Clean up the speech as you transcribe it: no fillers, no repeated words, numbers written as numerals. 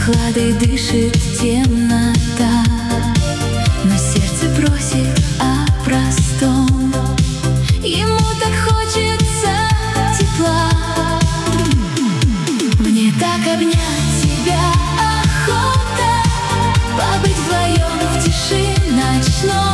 Прохладой дышит темнота, но сердце просит о простом. Ему так хочется тепла. Мне так обнять тебя охота, побыть вдвоем в тиши ночной.